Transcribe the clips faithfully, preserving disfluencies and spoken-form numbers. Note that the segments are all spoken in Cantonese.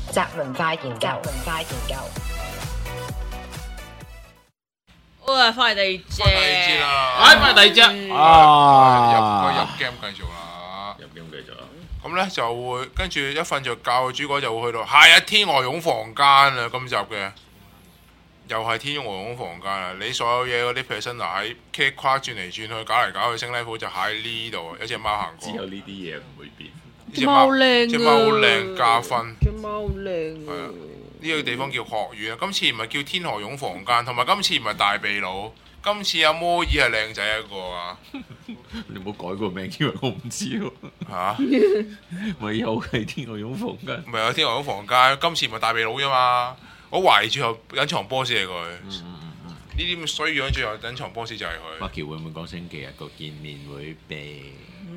宅文化研究，文化研究。 好啊，翻嚟第二節， 翻第二節啦， 哎，翻嚟第二隻啊！ 入入 game 繼續啦， 入 game 繼續啦。 咁咧就會跟住一瞓着覺嘅主角就會去到係啊天鵝絨房間啊，今集嘅又係天鵝絨房間啊！你所有嘢嗰啲 persona 喺 K 跨轉嚟轉去，搞嚟搞去升 level 就喺呢度，有隻貓行過。 之後呢啲嘢唔會變。 隻貓靚啊， 隻貓好靚加分。 隻貓靚係啊，呢個地方叫學院啊。今次唔係叫天鵝絨房間，同埋今次唔係大秘佬，今次阿摩爾係靚仔一個啊！ 你唔好改個名，因為我唔知喎。 嚇， 咪又係天鵝絨房間。 唔係有天鵝絨房間，今次唔係大秘佬啫嘛。我懷疑最後隱藏 boss 係佢。呢啲咁衰樣，最後隱藏 boss 就係佢。 Marky 會唔會講星期日個見面會病？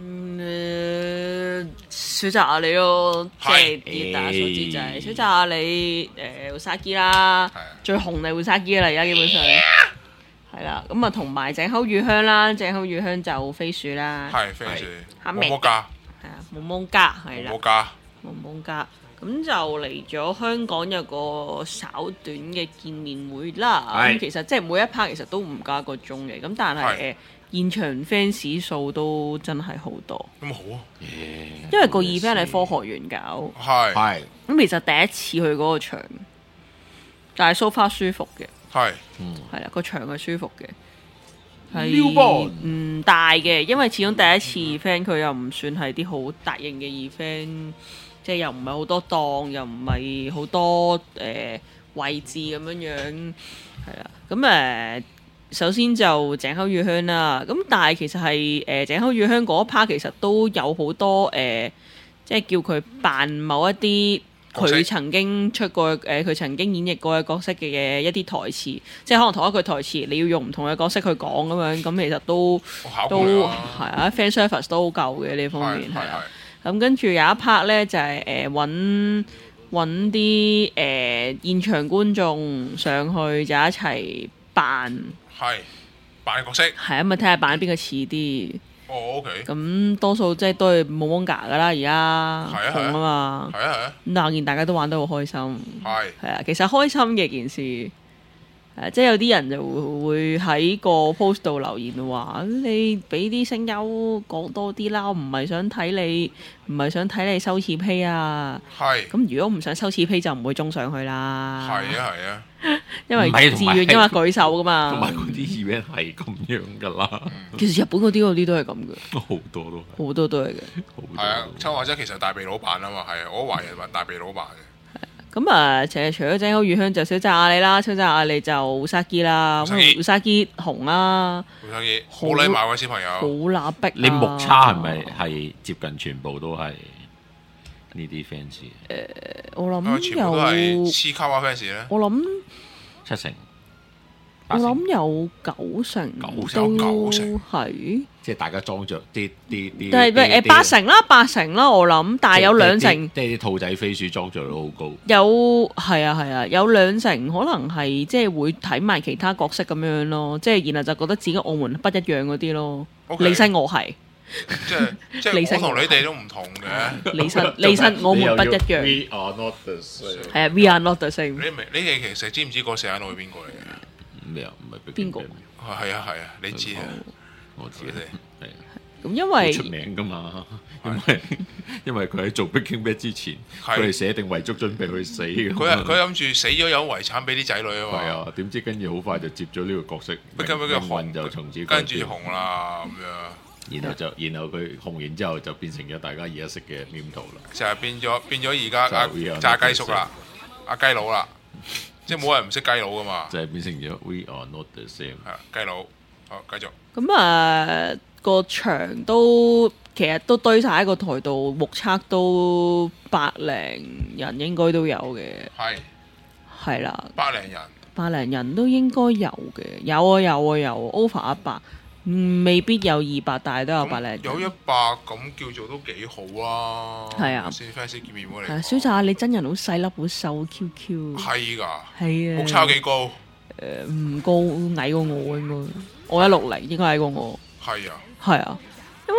嗯，小澤亞里咯，即係啲大家所知就係小澤亞里誒烏沙基啦，最紅就烏沙基啦，而家基本上係啦。咁啊，同埋井口裕香啦，井口裕香就飛鼠啦， 係飛鼠， 黑冇冇加， 係啊，冇蒙加係啦， 冇加， 冇蒙加。咁就嚟咗香港有個稍短嘅見面會啦。咁其實即係每一 part 其實都唔夠一個鐘嘅，咁但係誒現場 fans 數都真係好多。 咁好啊， 因為個 event 係科學園搞， 係係咁其實第一次去嗰個場，但係 so far 舒服嘅， 係係啦，個場係舒服嘅， 撩波係唔大嘅，因為始終第一次 event 佢又唔算係啲好大型嘅 event。即係又唔係好多檔，又唔係好多誒、呃、位置咁樣樣，係啦。咁誒、呃，首先就井口裕香啦。咁但係其實係誒、呃、井口裕香嗰 part 其實都有好多誒、呃，即係叫佢扮某一啲佢曾經出過誒，佢、呃、曾經演繹過嘅角色嘅嘅一啲台詞，即係可能同一句台詞，你要用唔同嘅角色去講咁樣，咁其實都都係啊 fan service 都好夠嘅呢方面係啦。咁跟住有一 part 咧就係誒揾揾啲誒現場觀眾上去就一齊扮， 係扮角色， 係啊，咪睇下扮邊個似啲。 哦 OK。 咁多數即係都係冇蒙嘎噶啦，而家紅啊嘛。 係啊係啊。 咁但係我見大家都玩得好開心。 係。 係啊，其實開心嘅件事。誒，即係有啲人就會喺個 post 度留言話：你俾啲聲優講多啲啦，我唔係想睇你，唔係想睇你收次批啊。 係。 咁如果唔想收次批，就唔會中上去啦。 係啊係啊。 因為自願因為舉手噶嘛。 同埋嗰啲 event 係咁樣噶啦。 其實日本嗰啲嗰啲都係咁嘅。 好多都係。 好多都係嘅。 係啊，秋華姐其實大鼻佬扮啊嘛，係啊，我懷疑係大鼻佬扮嘅。 咁啊，其實除咗井口裕香就小澤亞里啦，小澤亞里就烏沙基啦，烏沙基紅啦， 烏沙基好禮貌嘅小朋友， 好乸逼。 你目差係咪係接近全部都係呢啲 fans？ 誒，我諗全部都係黐卡哇 fans 咧。 我諗七成， 我諗有九成， 九成九成係。 即係大家裝着啲啲啲， 但係誒八成啦，八成啦，我諗，但係有兩成， 即係啲兔仔飛鼠裝着都好高。 有係啊係啊，有兩成可能係即係會睇埋其他角色咁樣咯，即係然後就覺得自己我們不一樣嗰啲咯。李生我係， 即係即係我同你哋都唔同嘅。 李生李生我們不一樣。 We are not the same。 係啊 ，We are not the same。 你明你哋其實知唔知個四眼佬係邊個嚟嘅？ 咩啊？唔係邊個？ 係啊係啊，你知啊。 我知咧，係咁因為出名噶嘛，因為因為佢喺做 Breaking Bad 之前，佢係寫定遺囑準備去死嘅。 佢係佢諗住死咗有遺產俾啲仔女啊嘛。 係啊，點知跟住好快就接咗呢個角色， 跟住佢紅就從此跟住紅啦咁樣。 然後就然後佢紅完之後就變成咗大家而家識嘅黏土啦。 就係變咗變咗而家阿就係雞叔啦，阿雞佬啦，即係冇人唔識雞佬噶嘛。 就係變成咗 We are not the same。 係雞佬，好繼續。 咁啊，個場都其實都堆晒喺個台度，目測都百零人應該都有嘅。 係係啦， 百零人， 百零人都應該有嘅，有啊有啊有 over 一百，嗯，未必有二百，但係都有百零人。 有一百咁叫做都幾好啊。 係啊， 先 fans 見面會嚟。 係啊，小澤你真人好細粒，好瘦 Q Q。 係㗎。 係啊。 目測幾高？ 誒唔高，矮過我應該，我一六零應該矮過我。 係啊。 係啊，因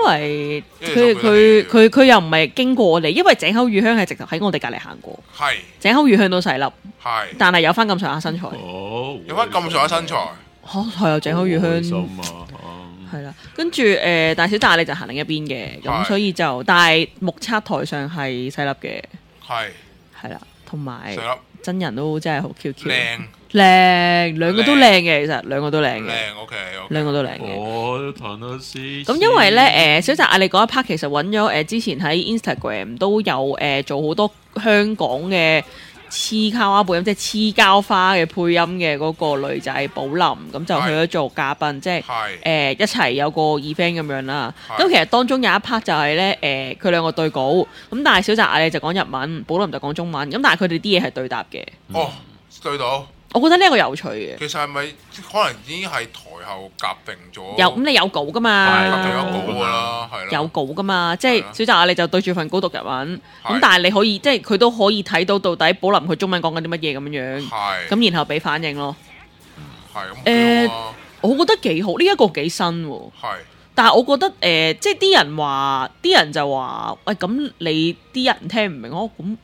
為佢佢佢佢又唔係經過我哋，因為井口裕香係直頭喺我哋隔離行過。 係井口裕香都細粒， 係， 但係有翻咁上下身材。 哦， 有翻咁上下身材。 嚇係啊，井口裕香啊， 係啦。跟住誒大小澤你就行另一邊嘅，咁所以就但係目測台上係細粒嘅。 係係啦，同埋細粒真人都真係好 Q Q。 靚靚，兩個都靚嘅，其實兩個都靚嘅。 靚 OK， 兩個都靚嘅。 我唐老師咁因為咧，誒小澤亞你嗰一 part 其實揾咗誒之前喺 Instagram 都有誒、呃、做好多香港嘅黐卡哇配音，即係黐膠花嘅配音嘅嗰個女仔寶林，咁就去咗做嘉賓，即係誒、呃、一齊有個 event 咁樣啦。咁其實當中有一 part 就係咧，誒佢兩個對稿，咁但係小澤亞你就講日文，寶林就講中文，咁但係佢哋啲嘢係對答嘅。 哦，對到。 我覺得呢一個有趣嘅。 其實係咪可能已經係台後夾定咗？ 有咁你有稿噶嘛？ 夾定有稿噶啦，係啦。 有稿噶嘛？即係小澤亞你就對住份稿讀日文，咁但係你可以即係佢都可以睇到到底寶林佢中文講緊啲乜嘢咁樣樣。 係。 咁然後俾反應咯。 係咁。誒， 我覺得幾好，呢一個幾新喎。 係。但係我覺得誒，即係啲人話，啲人就話，喂，咁你啲人聽唔明哦，咁。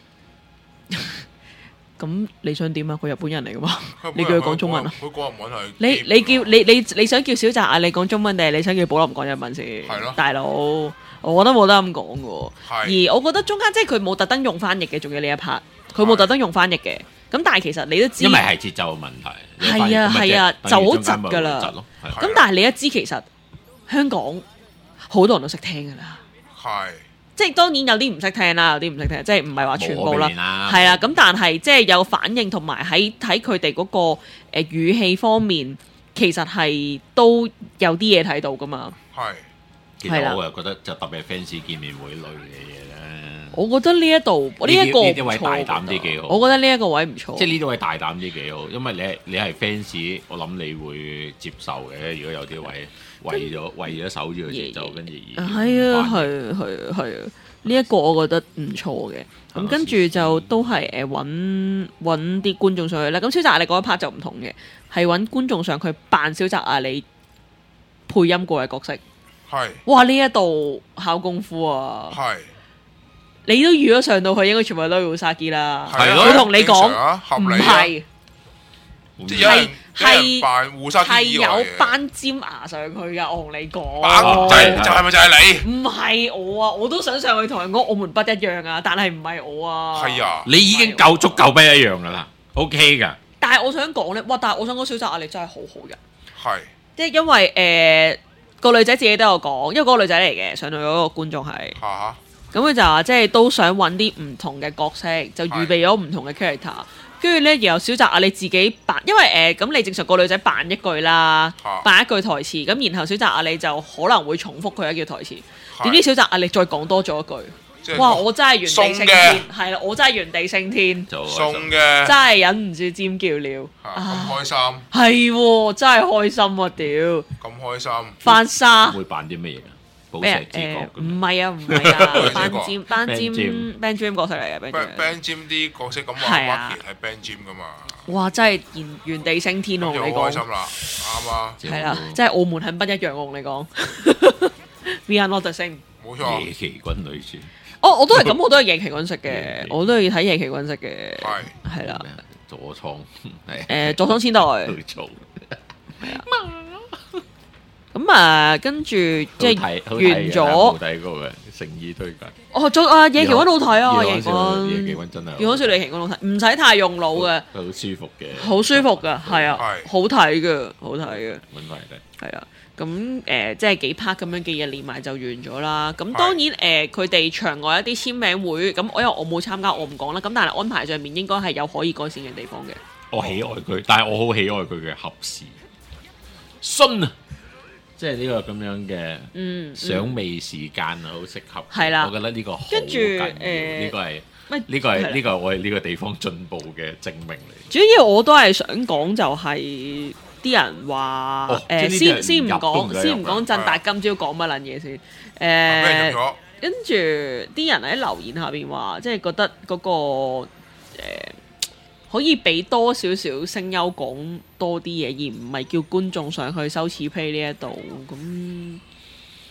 咁你想點啊？佢日本人嚟噶嘛？你叫佢講中文啊？ 佢講日文係。 你你叫你你你想叫小澤亞你講中文定係你想叫寶林講日文先？ 係咯， 大佬，我覺得冇得咁講嘅。而我覺得中間即係佢冇特登用翻譯嘅，仲要呢一 part，佢冇特登用翻譯嘅。咁但係其實你都知， 因為係節奏嘅問題。 係啊係啊，就好窒㗎啦。咁但係你一知其實香港好多人都識聽㗎啦。係。即係當然有啲唔識聽啦，有啲唔識聽，即係唔係話全部啦，係啦。咁但係即係有反應同埋喺睇佢哋嗰個誒、呃、語氣方面，其實係都有啲嘢睇到噶嘛。係， 其實我又覺得就特別係 fans 見面會類嘅嘢咧。 我覺得呢一度呢一個呢啲位大膽啲幾好。 我覺得呢一個位唔錯。 即係呢啲位大膽啲幾好，因為你係你係 fans，我諗你會接受嘅。如果有啲位。為咗為咗守住個節奏，跟住而係啊係係係啊！呢一個我覺得唔錯嘅。咁跟住就都係誒揾揾啲觀眾上去啦。咁小澤亞你嗰一 part 就唔同嘅，係揾觀眾上去扮小澤亞你配音過嘅角色。係哇！呢一度考功夫啊！係你都預咗上到去，應該全部都係烏沙基啦。係咯，佢同你講唔係。係係係有班尖牙上去噶，我同你講， 就係就係咪就係你？ 唔係我啊，我都想上去同人講我們不一樣啊，但係唔係我啊。係啊， 你已經夠足夠不一樣噶啦 ，OK 噶。 但係我想講咧，哇！但係我想講小澤亞你真係好好人， 係即係因為誒個女仔自己都有講，因為嗰個女仔嚟嘅，上到嗰個觀眾係，咁佢就話即係都想揾啲唔同嘅角色，就預備咗唔同嘅 character。跟住咧，然後小澤亞你自己扮，因為誒咁、呃、你正常個女仔扮一句啦，啊、扮一句台詞，咁然後小澤亞你就可能會重複佢一句台詞。點知小澤亞你再講多咗一句，哇！我真係原地升天，係啦，我真係原地升天， 送嘅， 真係忍唔住尖叫了， 咁開心， 係喎，真係開心啊！屌， 咁開心， 翻沙會扮啲乜嘢？ 咩誒？唔係啊，唔係啊，班尖班尖 band jam 角色嚟嘅 band jam 啲角色咁話 Marky 係 band jam 噶嘛？ 哇！真係原原地升天喎！我同你講， 開心啦，啱啊！ 係啦，即係澳門很不一樣，我同你講。We are not the same。 冇錯。 夜奇軍女士。 哦，我都係咁，我都係夜奇軍式嘅，我都係睇夜奇軍式嘅。係係啦。 佐倉係誒佐倉千代。係啊。咁啊，跟住即係完咗。冇睇過嘅誠意推介。 哦，做啊夜奇軍好睇啊，夜奇軍。 夜奇軍真係。 夜奇軍夜奇軍好睇，唔使太用腦嘅。 好舒服嘅。 好舒服噶，係啊，好睇嘅，好睇嘅。 揾翻嚟係啊，咁誒，即係幾 part 咁樣嘅嘢連埋就完咗啦。咁當然誒，佢哋場外一啲簽名會，咁我因為我冇參加，我唔講啦。咁但係安排上面應該係有可以改善嘅地方嘅。 我喜愛佢，但係我好喜愛佢嘅合時信啊！即係呢個咁樣嘅賞味時間啊，好適合。係啦，我覺得呢個好緊要。呢個係呢個係呢個我哋呢個地方進步嘅證明嚟。 主要我都係想講就係啲人話誒，先先唔講，先唔講振達今朝講乜撚嘢先。誒，跟住啲人喺留言下邊話，即係覺得嗰個誒。可以俾多少少聲優講多啲嘢，而唔係叫觀眾上去羞恥 play 呢一度咁。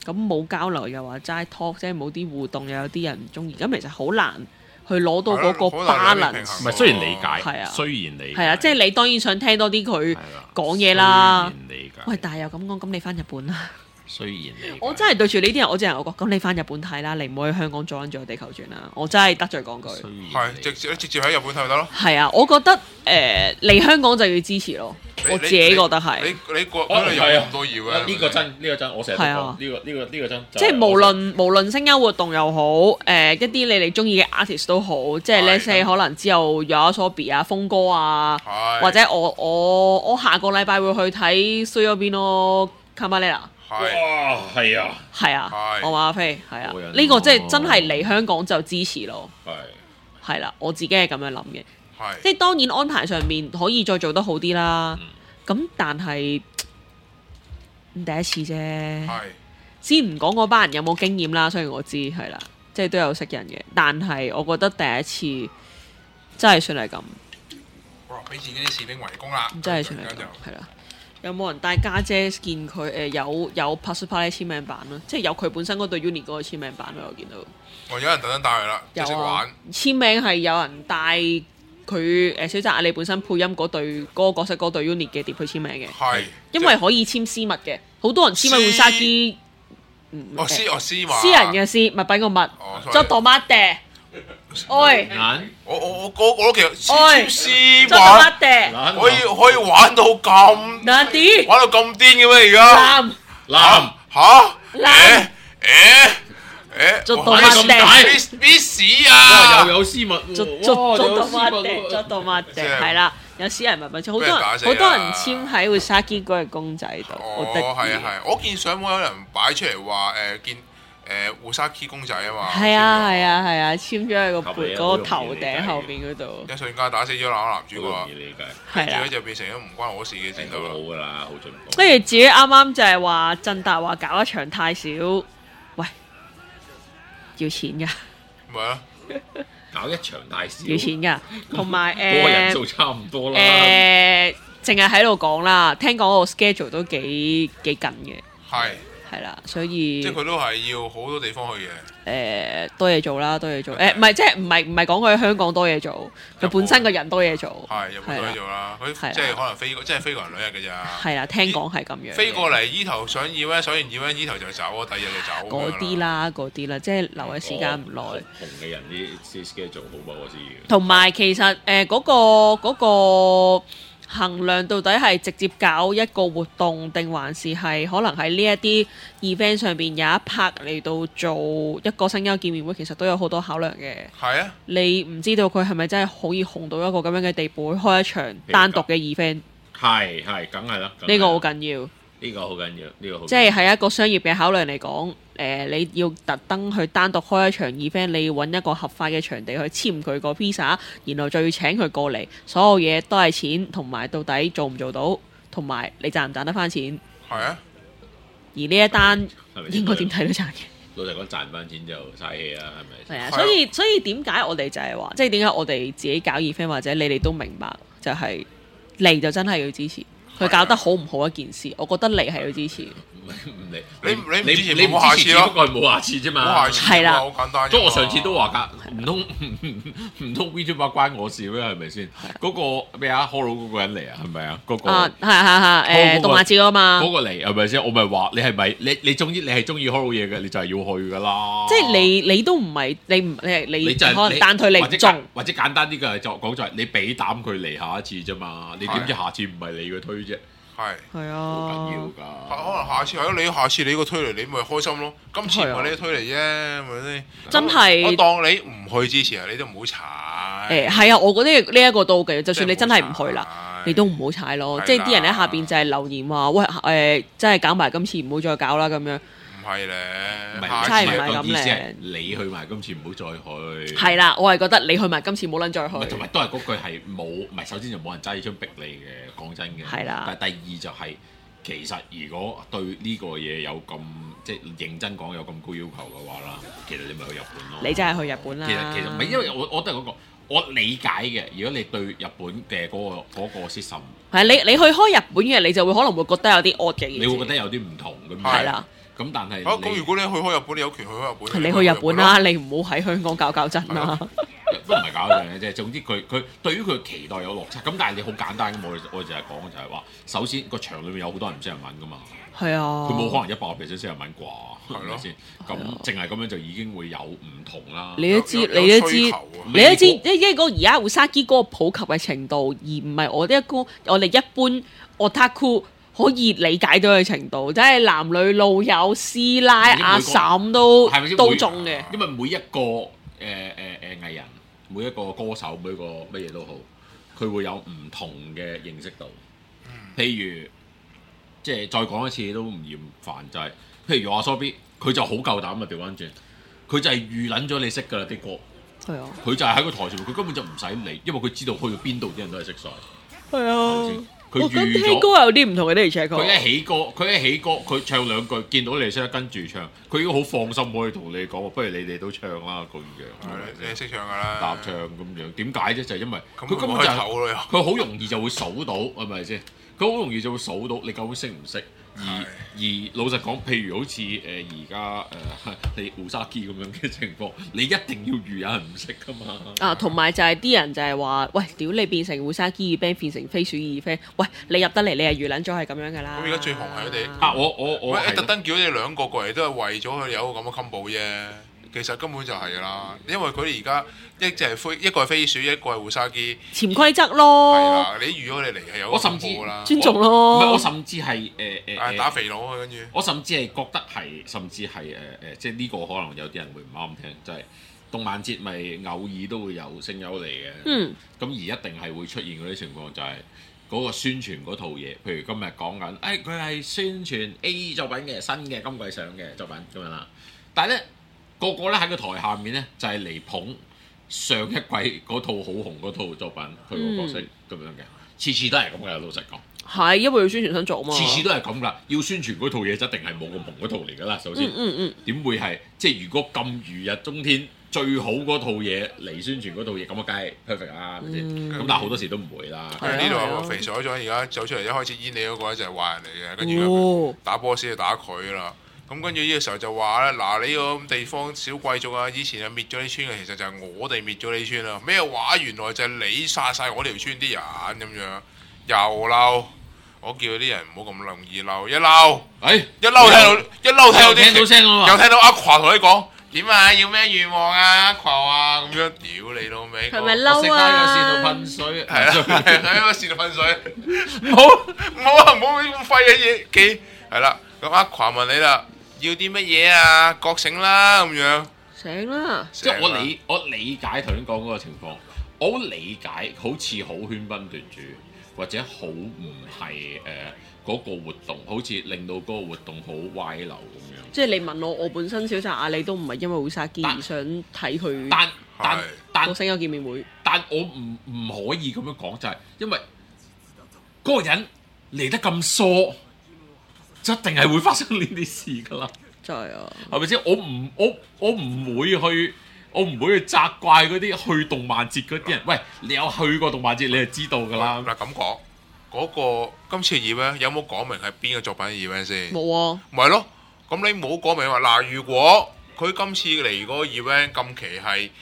咁冇交流又話齋 talk，即係冇啲互動，又有啲人唔中意，咁其實好難去攞到嗰個 balance。 唔係雖然理解， 係啊， 雖然理解， 係啊，即係你當然想聽多啲佢講嘢啦。 雖然理解， 喂，但係又咁講，咁你翻日本啦。 雖然理我真係對住呢啲人，我只係我講，咁你翻日本睇啦，你唔好去香港阻緊住個地球轉啦。我真係得罪講句。 係直接直接喺日本睇咪得咯。 係啊，我覺得誒嚟香港就要支持咯。我自己覺得係。 你你個嗰度有咁多要嘅。 呢個真呢個真，我成日都講呢個呢個呢個真。 即係無論無論聲優活動又好，誒一啲你哋中意嘅 artist 都好，即係 let's say 可能之後有 Yoasobi 啊、峰哥啊，或者我我我下個禮拜會去睇 Suyobino Camarera。 哇，係啊， 係啊，我話阿飛係啊，呢個即係真係嚟香港就支持咯。係係啦，我自己係咁樣諗嘅。 係即係當然安排上面可以再做得好啲啦。咁但係第一次啫。係先唔講嗰班人有冇經驗啦，雖然我知係啦，即係都有識人嘅，但係我覺得第一次真係算係咁。 哇！俾自己啲士兵圍攻啦， 真係算係咁，係啦。有冇人帶家姐見佢？誒、呃、有有 Pasupale 簽名版咯，即係有佢本身嗰對 Uni 嗰個簽名版咯，我見到。 我有人特登帶佢啦，有啊！玩簽名係有人帶佢誒小澤亞里本身配音嗰對嗰、嗰個角色嗰對 Uni 嘅碟去簽名嘅。係是，因為可以簽絲襪嘅，好多人簽咪會殺機。 哦絲哦絲襪。 私人嘅絲，物品個物。作動乜嘅？喂， 我我我我我其實簽絲玩，可以可以玩到咁，玩到咁癲嘅咩而家？ 男男嚇？ 男誒誒， 做到乜嘅？ 必死啊！ 又有絲襪， 做做做到乜嘅？做到乜嘅？係啦，有私人物品，好多人好多人簽喺會殺機嗰個公仔度。 哦，係啊係，我見上網有人擺出嚟話誒見。誒胡沙 key 公仔啊嘛， 係啊係啊係啊，簽咗喺個背嗰個頭頂後邊嗰度， 一瞬間打死咗兩個男主角， 係啦， 就變成咗唔關我事嘅戰鬥啦。 好噶啦，好進步。 跟住自己啱啱就係話振達話搞一場太少，喂，要錢㗎， 咪啊， 搞一場太少， 要錢㗎，同埋誒個人數差唔多啦， 誒，淨係喺度講啦，聽講個 schedule 都幾幾緊嘅， 係。 係啦，所以即係佢都係要好多地方去嘅。誒、 呃，多嘢做啦，多嘢做。誒、呃，唔係即係唔係唔係講佢喺香港多嘢做，佢本身個人多嘢做。係有冇多嘢做啦？佢即係可能飛，即係飛過嚟兩日嘅咋。係啦，聽講係咁樣。 飛過嚟依頭想要咧，想完要咧，依頭就走，第二日就走。 嗰啲啦，嗰啲啦，即係留嘅時間唔耐。 同嘅人啲 schedule 好唔好我知。 同埋其實誒嗰、呃嗰個嗰、嗰個。衡量到底係直接搞一個活動，定還是係可能喺呢一啲 event 上邊有一 part 嚟到做一個聲優見面會，其實都有好多考量嘅。係啊，你唔知道佢係咪真係可以紅到一個咁樣嘅地步，開一場單獨嘅 event。係係，梗係啦。呢個好緊要。呢個好緊要，呢、呢個好。即係喺一個商業嘅考量嚟講，誒、呃，你要特登去單獨開一場 event，你要揾一個合法嘅場地去簽佢個 visa，然後再要請佢過嚟，所有嘢都係錢，同埋到底做唔做到，同埋你賺唔賺得翻錢。係啊。而呢一單應該點睇都賺嘅。老實講，賺翻錢就嘥氣啦，係咪？係啊，所以所以點解我哋就係話，即係點解我哋自己搞 event 或者你哋都明白，就係、是、嚟就真係要支持。佢搞得好唔好一件事，我覺得你係要支持。唔嚟，你你唔支持，你冇下次咯。只不過係冇下次啫嘛。係啦，好簡單。咁我上次都話㗎，唔通唔通 VTuber 關我事咩？係咪先？嗰個咩啊 Holo 嗰個人嚟啊？係咪啊？嗰個啊係係係誒動漫節啊嘛。嗰個嚟係咪先？我咪話你係咪你你總之你係中意 Holo 嘢嘅，你就係要去㗎啦。即係你你都唔係你唔你係你可能單推你唔中，或者簡單啲嘅就講就係你俾膽佢嚟下一次啫嘛。你點知下次唔係你嘅推啫？係係啊，好緊要㗎。可能下次係咯，你下次你個推嚟，你咪開心咯。今次唔係你推嚟啫，係咪先？真係我當你唔去之前啊，你都唔好踩。誒係啊，我覺得呢一個都嘅，就算你真係唔去啦，你都唔好踩咯。即係啲人喺下邊就係留言話：喂誒，真係搞埋今次唔好再搞啦咁樣。唔係咧，真係唔係咁咧。你去埋今次唔好再去。係啦，我係覺得你去埋今次冇撚再去。同埋都係嗰句係冇，唔係首先就冇人揸起槍逼你嘅，講真嘅。係啦。但係第二就係、是，其實如果對呢個嘢有咁即係認真講有咁高要求嘅話啦，其實你咪去日本咯。你真係去日本啦。其實其實唔係，因為我我都係嗰個，我理解嘅。如果你對日本嘅嗰、嗰個嗰、嗰個 system，係你你去開日本嘅，你就會可能會覺得有啲惡嘅嘢。你會覺得有啲唔同咁。係啦。 咁但係啊，咁如果你去開日本，你有權去開日本。 你去日本啦，你唔好喺香港搞搞震啦。 都唔係搞嘅啫，總之佢佢對於佢嘅期待有落差。咁但係你好簡單咁，我我就係講就係話，首先個場裏面有好多人唔識日文噶嘛。 係啊。 佢冇可能一百個 percent 識日文啩，係咪先？咁淨係咁樣就已經會有唔同啦。 你都知，你都知，你都知，一一個而家烏沙基嗰個普及嘅程度，而唔係我哋一個我哋一般 otaku 可以理解到嘅程度，即係男女老友、師奶、阿嬸都都中嘅。 因為每一個誒誒誒藝人。每一個歌手，每一個乜嘢都好，佢會有唔同嘅認識度。譬如，即係再講一次都唔嫌煩，就係、是、譬如阿 Sobi，佢就好夠膽啊！調翻轉，佢就係預撚咗你識㗎啦啲歌。係啊。佢就係喺個台上面，佢根本就唔使理，因為佢知道去到邊度啲人都係識晒。係啊。佢預咗。聽歌有啲唔同嘅，啲 check 佢一起歌，佢一起歌，佢唱兩句，見到你識得跟住唱，佢已經好放心可以同你講，不如你哋都唱啦咁樣。 你係識唱㗎啦。搭唱咁樣，點解啫？就係、因為佢根本就係佢好容易就會數到，係咪先？佢好容易就會數到你究竟識唔識。而而老實講，譬如好似誒而家誒你烏沙基咁樣嘅情況，你一定要預有人唔識噶嘛。啊，同埋就係啲人就係話，喂，屌你變成烏沙基二 band 變成飛鼠二 band，喂，你入得嚟你係預撚咗係咁樣噶啦。咁而家最紅係佢哋啊！我我我特登叫你兩個過嚟，都係為咗佢哋有個咁嘅 combo 啫。其實根本就係㗎啦，因為佢哋而家一隻係飛，一個係飛鼠，一個係烏沙基。潛規則咯。係啦，你預咗你嚟係有個 combo 㗎啦。尊重咯。唔係我甚至係誒誒打肥佬啊，跟住。我甚至係覺得係，甚至係誒誒，即係呢個可能有啲人會唔啱聽，就係、是、動漫節咪偶爾都會有聲優嚟嘅。嗯。咁而一定係會出現嗰啲情況，就係、是。嗰個宣傳嗰套嘢，譬如今日講緊，誒佢係宣傳 A 作品嘅新嘅今季上嘅作品咁樣啦，但係咧。個個咧喺個台下面咧，就係、是、嚟捧上一季嗰套好紅嗰套作品，佢個角色咁樣嘅，次次都係咁嘅。老實講，係因為要宣傳新作嘛，次次都係咁噶。要宣傳嗰套嘢，就一定係冇咁紅嗰套嚟噶啦。首先，點、嗯嗯嗯、會係即係如果咁如日中天最好嗰套嘢嚟宣傳嗰套嘢，咁啊梗係 perfect 啦，係咪先？咁、嗯、但係好多時都唔會啦。呢度有個肥水咗，而家走出嚟一開始演你嗰個就係壞人嚟嘅，跟住打波先去打佢啦。咁跟住呢個時候就話咧，嗱你個地方小貴族啊，以前係滅咗呢村嘅，其實就係我哋滅咗呢村啊。咩話？原來就係你殺晒我條村啲人咁樣，又嬲。我叫啲人唔好咁容易嬲，一嬲，哎，一嬲聽到，一嬲聽到啲，聽到聲啊嘛，又聽到阿華同你講點啊，要咩願望啊，阿華啊咁樣，屌你老味，係咪嬲啊？我喺個線度噴水，係啦，喺個線度噴水，唔好唔好啊，唔好咁廢嘅嘢，幾係啦。咁阿華問你啦。要啲乜嘢啊？覺醒啦咁樣，醒啦！即係我理我理解頭先講嗰個情況，我好理解好似好喧賓奪主，或者好唔係誒嗰個活動，好似令到嗰個活動好歪流咁樣。即係你問我，我本身小澤亞里都唔係因為烏沙基而想睇佢，但但但個聲優見面會，但我唔唔可以咁樣講，就係、是、因為嗰個人嚟得咁疏。一定係會發生呢啲事噶啦，真係啊，係咪先？我唔我我唔會去，我唔會去責怪嗰啲去動漫節嗰啲人。喂，你有去過動漫節，你就知道噶啦。嗱咁講，嗰、嗰個今次嘅 event 有冇講明係邊個作品嘅 event 先？冇啊。咪係咯，咁你冇講明話嗱，如果佢今次嚟嗰個 event 今期係誒誒誒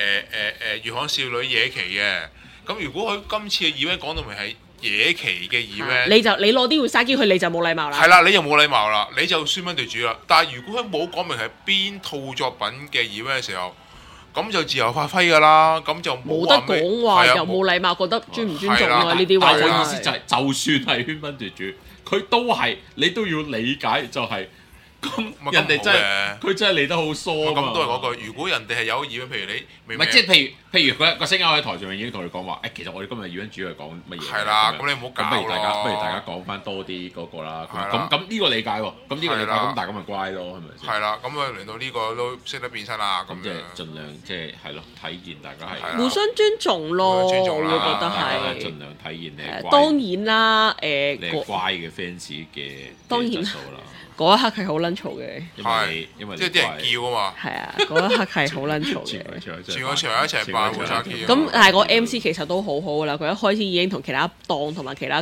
《月刊少女野崎》嘅，咁如果佢今次嘅 event 講到明係野崎嘅 event，你就你攞啲烏沙基去，你就冇禮貌啦。係啦，你又冇禮貌啦，你就宣賓奪主啦。但係如果佢冇講明係邊套作品嘅 event 嘅時候，咁就自由發揮㗎啦。咁就冇得講話，又冇禮貌，覺得尊唔尊重啊？呢啲位。但係我意思就係、是，就算係宣賓奪主，佢都係你都要理解、就是，就係。咁人哋真係佢真係嚟得好疏啊！咁都係嗰句，如果人哋係有意，譬如你，唔係即係譬如譬如佢個聲優喺台上面已經同你講話，誒其實我哋今日要主要係講乜嘢？係啦，咁你唔好搞咯。不如大家不如大家講翻多啲嗰個啦。咁咁呢個理解喎，咁呢個理解咁大家咪乖咯，係咪先？係啦，咁啊輪到呢個都識得變身啦。咁即係盡量即係係咯，體現大家係互相尊重咯，尊重我會覺得係盡量體現你。當然啦，誒你乖嘅 fans 嘅當然啦。嗰一刻係好撚嘈嘅，係因為即係啲人叫啊嘛，係啊，嗰一刻係好撚嘈嘅，全個場一齊扮烏沙基。咁但係個 M C 其實都好好噶啦，佢一開始已經同其他檔同埋其他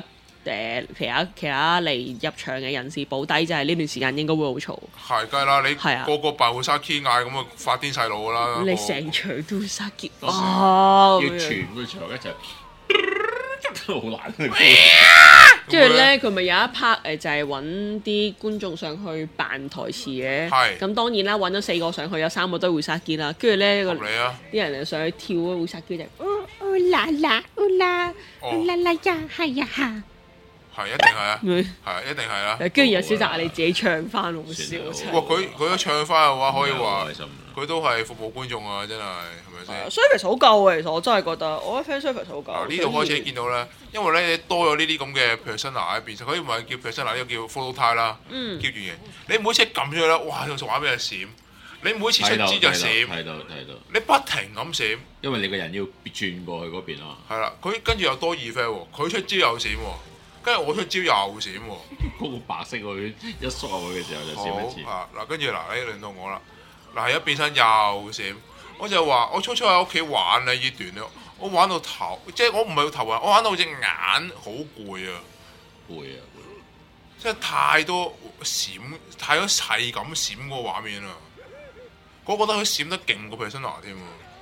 誒其他其他嚟入場嘅人士保底，就係呢段時間應該會好嘈。 係梗係啦，你係啊個個扮會沙 key 嗌咁啊，發癲細路㗎啦！ 你成場都會殺劫，哦！ 要全個場一齊。好難，跟住咧佢咪有一 part 誒，就係揾啲觀眾上去扮台詞嘅。 係。 咁當然啦，揾咗四個上去，有三個都係會殺機啦。跟住咧個合理啊！ 啲人就上去跳啊，會殺機就哦哦啦啦哦啦哦啦啦呀係呀嚇。 係一定係啊！係一定係啦。 跟住有小澤你自己唱翻，好笑真係。 哇！佢佢一唱翻嘅話，可以話佢都係服務觀眾啊！真係係咪先 ？service 好夠啊！其實我真係覺得，我覺得 fan service 好夠。 呢度開始見到咧，因為咧多咗呢啲咁嘅 persona 喺邊，佢唔係叫 persona，呢個叫 photo type 啦，叫原型。你每次撳咗佢咧，哇！就畫俾人閃。你每次出招就閃， 睇到睇到。 你不停咁閃， 因為你個人要轉過去嗰邊啊。 係啦，佢跟住又多 effect 喎，佢出招又閃喎。跟住我出招又閃喎， 嗰個白色佢一縮入去嘅時候就閃一次。 啊嗱，跟住嗱，誒輪到我啦，嗱一變身又閃，我就話我初初喺屋企玩咧呢段咧，我玩到頭，即係我唔係頭暈，我玩到隻眼好攰啊， 攰啊， 即係太多閃，太多係咁閃嗰個畫面啦，我覺得佢閃得勁過 Persona 添喎。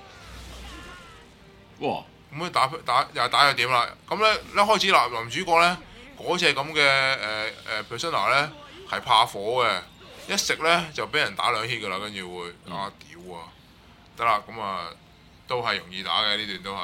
哇！ 咁佢打打又打又點啦？咁咧一開始男男主角咧。嗰隻咁嘅誒誒 persona 咧係怕火嘅，一食咧就俾人打兩 hit 噶啦，跟住會啊屌啊！得啦，咁啊都係容易打嘅呢段都係。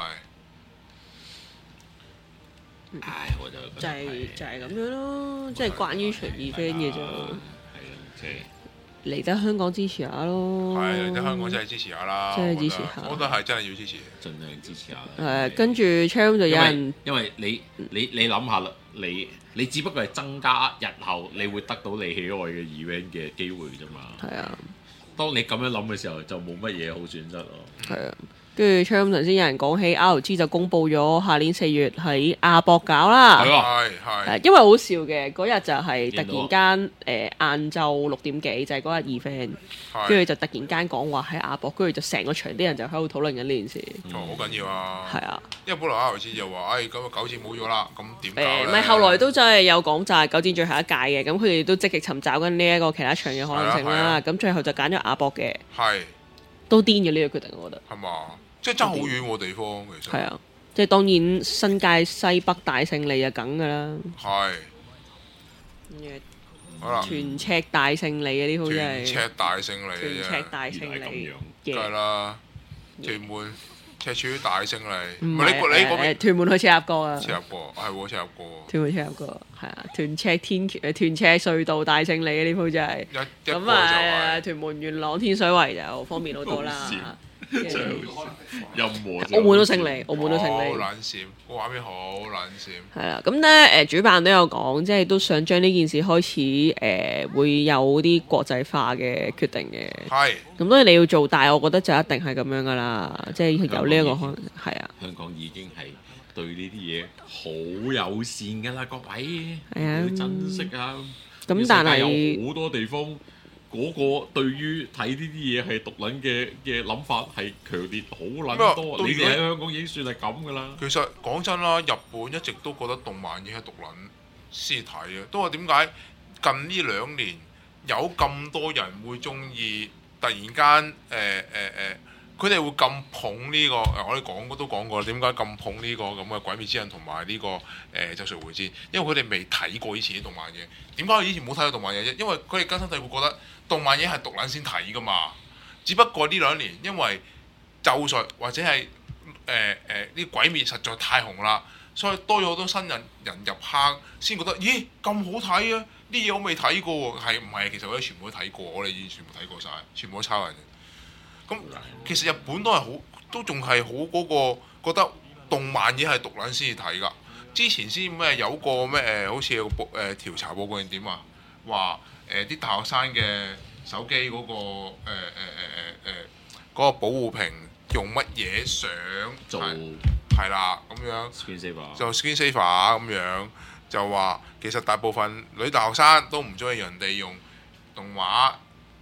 唉，我就就係就係咁樣咯，即係關於隨意 friend 嘅啫。係啊，即係嚟得香港支持下咯。 係嚟得香港真係支持下啦， 真係支持下。 我覺得係真係要支持， 盡量支持下。 係跟住 Charm 就有人， 因為你你你諗下啦。你你只不過係增加日後你會得到你喜愛嘅 event 嘅機會啫嘛。係啊，當你咁樣諗嘅時候，就冇乜嘢好選擇咯。係啊，跟住 Charm 頭先有人講起 R G 就公佈咗下年四月喺亞博搞啦。 係係係。 因為好笑嘅嗰日就係突然間誒晏晝六點幾就係嗰日 event，跟住就突然間講話喺亞博，跟住就成個場啲人就喺度討論緊呢件事。 好緊要啊！ 係啊。因為本來 R G 就話，誒咁啊九展冇咗啦，咁點搞咧？ 誒，唔係後來都真係有講就係九展最後一屆嘅，咁佢哋都積極尋找緊呢一個其他場嘅可能性啦。咁最後就揀咗亞博嘅， 係都癲嘅呢個決定，我覺得。 係嘛？即係爭好遠喎地方，其實。係啊，即係當然新界西北大勝利就梗㗎啦。係。好啦。屯赤大勝利啊！呢鋪真係。 屯赤大勝利啊！ 屯赤大勝利。 梗係啦，屯門。赤柱大勝利， 唔係你你嗰邊屯門去赤鱲角啊？ 赤鱲角係喎，赤鱲角。 屯門赤鱲角係啊，屯赤天誒屯赤隧道大勝利啊！呢鋪真係。咁啊，屯門元朗天水圍就方便好多啦。 任何。 澳門都勝利，澳門都勝利。 好撚閃，個畫面好撚閃。 係啦，咁咧誒主辦都有講，即係都想將呢件事開始誒會有啲國際化嘅決定嘅。係。咁當然你要做大，我覺得就一定係咁樣噶啦，即係有呢一個可能係啊。 香港已經係對呢啲嘢好友善噶啦，各位係啊， 要珍惜啊。 咁但係有好多地方。嗰個對於睇呢啲嘢係獨撚嘅嘅諗法係強烈好撚多，你哋喺香港已經算係咁噶啦。 其實講真啦，日本一直都覺得動漫嘢係獨撚先睇嘅，都話點解近呢兩年有咁多人會中意，突然間誒誒誒，佢哋會咁捧呢個誒，我哋講都講過，點解咁捧呢個咁嘅《鬼滅之刃》同埋呢個誒《咒術迴戰》？因為佢哋未睇過以前啲動漫嘢。點解佢以前冇睇過動漫嘢啫？因為佢哋根深蒂固覺得動漫嘢係獨撚先睇噶嘛。只不過呢兩年因為咒術或者係誒誒啲鬼滅實在太紅啦，所以多咗好多新人人入坑，先覺得咦咁好睇啊！啲嘢我未睇過喎，係唔係？其實我哋全部都睇過，我哋已經全部睇過晒，全部都抄人。咁其實日本都係好，都仲係好嗰個覺得動漫嘢係獨撚先至睇㗎。之前先咩有個咩誒，好似有個報誒調查報告定點啊，話誒啲大學生嘅手機嗰個誒誒誒誒誒嗰個保護屏用乜嘢相做係啦咁樣 screen saver 就 screen saver 咁樣就話其實大部分女大學生都唔中意人哋用動畫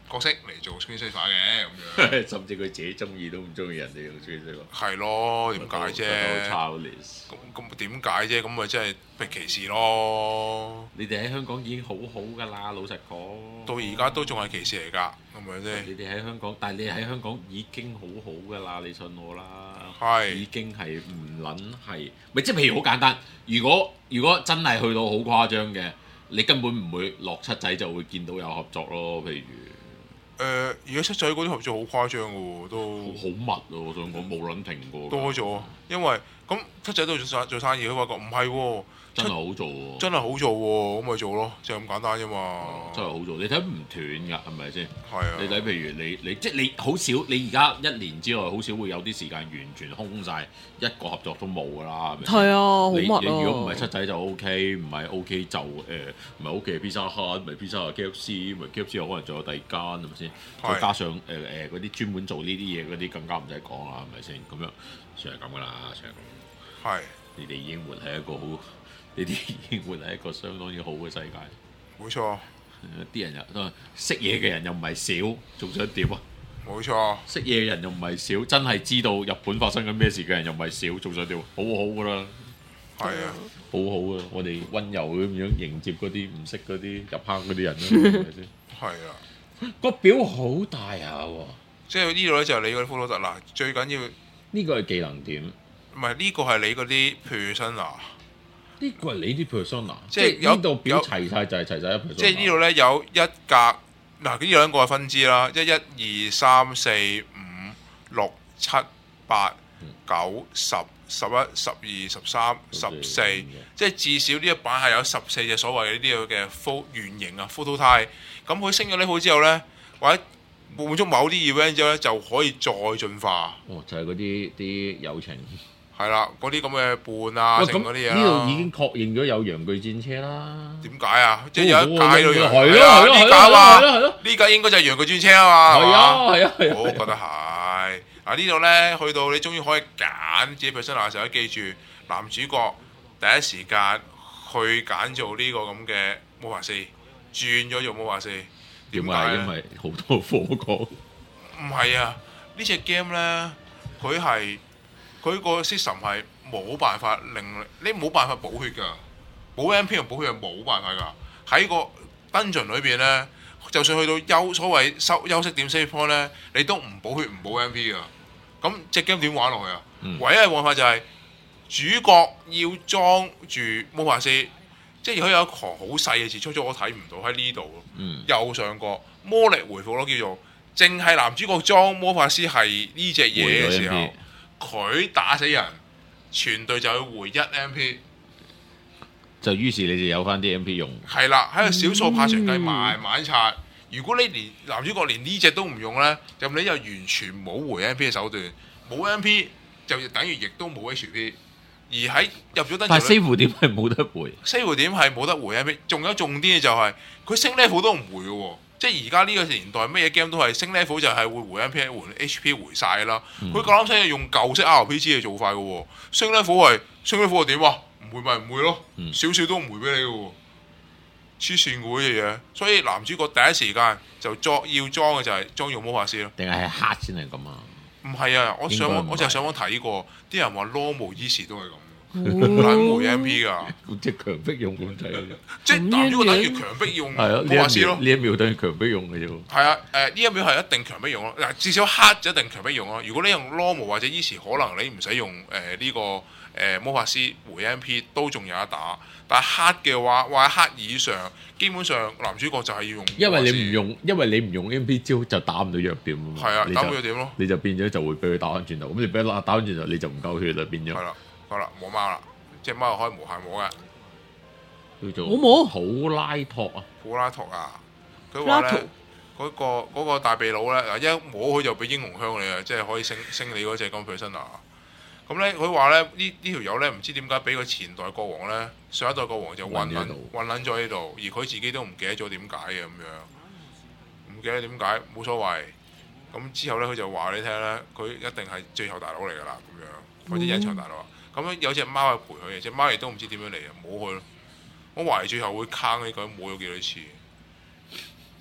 角色嚟做 screensaver 嘅咁樣， 甚至佢自己中意都唔中意人哋用 screensaver。 係咯，點解啫？咁咁點解啫？咁咪真係被歧視咯！ 你哋喺香港已經好好㗎啦，老實講。 到而家都仲係歧視嚟㗎，係咪先？ 你哋喺香港，但係你喺香港已經好好㗎啦，你信我啦。 係已經係唔撚係，咪即係譬如好簡單。如果如果真係去到好誇張嘅，你根本唔會落七仔就會見到有合作咯。譬如。 誒，而家七仔嗰啲合作好誇張嘅喎，都好密啊！我想講冇撚停過。 多咗，因為咁七仔都做生做生意，佢發覺唔係喎， 真係好做喎， 真係好做喎，咁咪做咯，就咁簡單啫嘛。 真係好做，你睇唔斷㗎，係咪先？ 係啊。你睇譬如你你即係你好少，你而家一年之內好少會有啲時間完全空晒，一個合作都冇㗎啦，係咪？ 係啊，好密啊！ 如果唔係七仔就 O K，唔係 O K 就誒唔係 O K Pizza Hut，唔係 Pizza Hut K F C，唔係 K F C 可能仲有第二間係咪先？再加上誒誒嗰啲專門做呢啲嘢嗰啲更加唔使講啦，係咪先？咁樣算係咁㗎啦，算係咁。 係。 你哋已經活喺一個好，你哋已經活喺一個相當之好嘅世界。 冇錯。 啲人又都識嘢嘅人又唔係少，仲想點啊？ 冇錯。 識嘢嘅人又唔係少，真係知道日本發生緊咩事嘅人又唔係少，仲想點？好好㗎啦。 係啊。 好好啊！我哋温柔咁樣迎接嗰啲唔識嗰啲入坑嗰啲人啦，係咪先？ 係啊。 個表好大下喎。 即係呢度咧就係你嗰啲 photo 嗱，最緊要呢個係技能點？ 唔係呢個係你嗰啲 persona。 呢個係你啲 persona， 即係有呢度表齊晒就係齊晒一 persona。 即係呢度咧有一格嗱，呢兩個係分支啦，一、一、二、三、四、五、六、七、八、九、十、十一、十二、十三、十四，即係至少呢一版係有十四隻所謂呢啲嘅 photo 原型啊 photo type。咁佢升咗 level 之後咧，或者滿足某啲 event 之後咧，就可以再進化。 哦，就係嗰啲啲友情。 係啦，嗰啲咁嘅伴啊，剩嗰啲嘢啦。 呢度已經確認咗有陽具戰車啦。 點解啊？即係有一架喺度。 係咯係咯係咯係咯。 呢架應該就係陽具戰車啊嘛。係啊係啊係啊。 我覺得係。嗱呢度咧，去到你終於可以揀自己 persona 嘅時候，記住男主角第一時間去揀做呢個咁嘅魔法師，轉咗做魔法師。點解？ 因為好多火講。 唔係啊，呢隻 game 咧，佢係。佢個 system 係冇辦法令你冇辦法補血㗎，冇 M P 同補血係冇辦法㗎。喺個 dungeon 裏邊咧，就算去到休所謂休休息點 save point 咧，你都唔補血唔補 M P 㗎。咁隻 game 點玩落去啊？嗯、唯一嘅辦法就係、是、主角要裝住魔法師，即係佢有一行好細嘅字，初初我睇唔到喺呢度。嗯、右上角魔力回復咯，叫做淨係男主角裝魔法師係呢隻嘢嘅時候。佢打死人，全隊就要回一 M P， 就於是你哋有翻啲 M P 用。 係啦，喺個少數派場計慢慢刷。如果你連男主角連呢隻都唔用呢，咁你就完全冇回 M P 嘅手段，冇 M P 就等於亦都冇 H P。而喺入咗登， 但係 save 點係冇得回 ，save 點係冇得回 M P。仲有重啲嘅就係、是、佢升 level 都唔回嘅喎。即係而家呢個年代，咩嘢 game 都係升 level 就係會回 M P、回 H P 回晒啦。佢夠膽使用舊式 R P G 嘅做法嘅喎，升 level 係升 level 係點啊？唔回咪唔回咯，嗯、少少都唔回俾你嘅喎，黐線嘅啲嘢。所以男主角第一時間就裝要裝嘅就係裝用魔法師咯。 定係黑先係咁啊？ 唔係啊，我上網我就係上網睇過，啲人話 normal easy 都係咁。撚回 M P 㗎， 即係強迫用咁滯， 即係男主角等於強迫用魔法師咯。 呢一秒等於強迫用嘅啫喎。 係啊，誒呢一秒係一定強迫用咯。嗱，至少黑就一定強迫用咯。如果你用 normal 或者 easy，可能你唔使用誒呢、呃這個誒、呃、魔法師回 M P 都仲有得打。但係黑嘅話，或者黑以上，基本上男主角就係要用。因為你唔用， 因為你唔用 M P 招就打唔到弱點啊嘛。 係啊，打唔到弱點咯。 你就變咗就會俾佢打翻轉頭。咁你俾佢打翻轉頭，你就唔夠血啦，變咗。 係啦。好啦，摸貓啦，隻貓可以無限摸嘅， 叫做好摸普拉托啊， 普拉托啊，佢話咧嗰個嗰、嗰個大鼻佬咧，嗱一摸佢就俾英雄香你啊，即係可以升升你嗰隻咁 persona。咁咧佢話咧呢呢條友咧唔知點解俾個前代國王咧，上一代國王就混撚混撚咗喺度，而佢自己都唔記得咗點解嘅咁樣，唔記得點解冇所謂。咁之後咧佢就話你聽咧，佢一定係最後大佬嚟㗎啦咁樣，或者隱藏大佬。咁樣有隻貓係陪佢嘅，隻貓亦都唔知點樣嚟啊，摸佢咯。我懷疑最後會坑呢個，摸咗幾多次。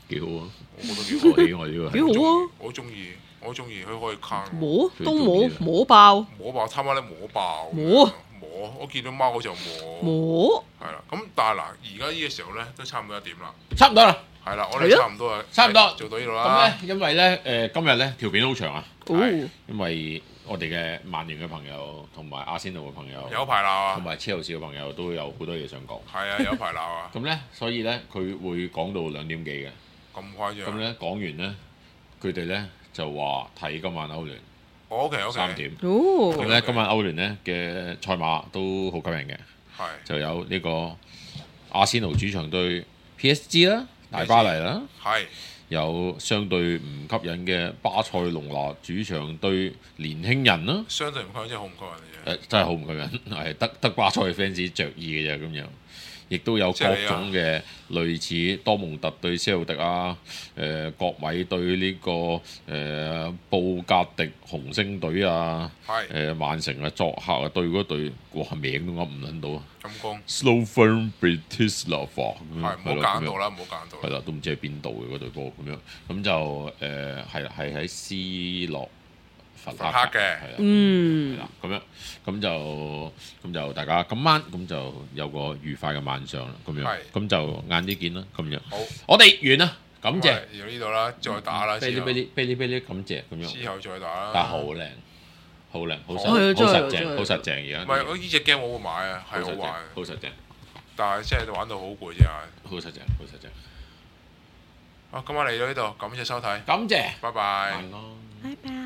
幾好啊！ 我覺得幾好， 喜愛呢個幾好啊！ 我中意，我中意佢可以坑摸都摸摸爆， 摸爆，他媽咧摸爆， 摸摸，我見到貓我就摸， 摸係啦。咁但係嗱，而家呢個時候咧都差唔多一點啦， 差唔多啦， 係啦，我哋差唔多啊， 差唔多做到呢度啦。 咁咧，因為咧誒今日咧條片好長啊， 哦， 因為我哋嘅曼聯嘅朋友同埋阿仙奴嘅朋友， 有排鬧啊同，埋車路士嘅朋友都有好多嘢想講。 係啊，有排鬧啊， 咁咧，所以咧佢會講到兩點幾嘅。 咁誇張。 咁咧講完咧，佢哋咧就話睇今晚歐聯 O K O K， 三點。 哦， 咁咧今晚歐聯咧嘅賽馬都好吸引嘅， 係就有呢個阿仙奴主場對 P S G 啦，大巴黎啦， 係有相對唔吸引嘅巴塞隆拿主場對年輕人啦， 相對唔吸引，真係好唔吸引嘅啫。 誒真係好唔吸引，係得得巴塞嘅 fans 着意嘅啫咁樣。亦都有各種嘅類似多蒙特對些路迪啊，誒、呃、國米對呢、這個誒、呃、布格迪紅星隊啊， 係誒曼城啊作客啊對嗰隊，哇名都噏唔撚到啊！ 陰公 Slovan Bratislava 係唔好揀到啦，唔好揀到。 係啦，都唔知喺邊度嘅嗰隊波咁樣，咁就誒係啦，係喺斯洛伐克嘅，係啦， 嗯， 係啦，咁樣咁就咁就大家今晚咁就有個愉快嘅晚上啦，咁樣，咁就晏啲見啦，咁樣。 好， 我哋完啦，感謝。 到呢度啦，再打啦， 啤哩啤哩啤哩啤哩，感謝咁樣。 之後再打啦。 但係好靚，好靚，好實，好實淨，好實淨而家。 唔係，我呢隻 game 我會買啊，係好玩， 好實淨。 但係真係玩到好攰啫， 好實淨，好實淨。 好，今晚嚟到呢度，感謝收睇， 感謝， 拜拜。 晚安。 拜拜。